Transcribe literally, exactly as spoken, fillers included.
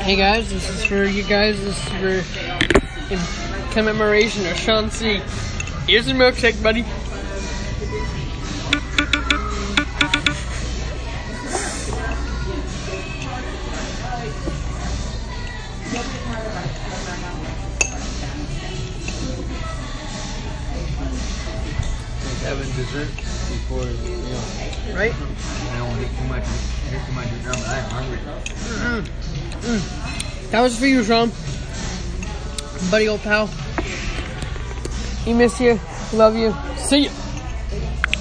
Hey guys, this is for you guys. This is for in commemoration of Sean C. Here's your milkshake, buddy. Having dessert before the meal. Right? I don't want to eat too much. Eat too much. I'm hungry. Mm-mm. Mm. That was for you, Sean. Buddy, old pal. We miss you. Love you. See ya.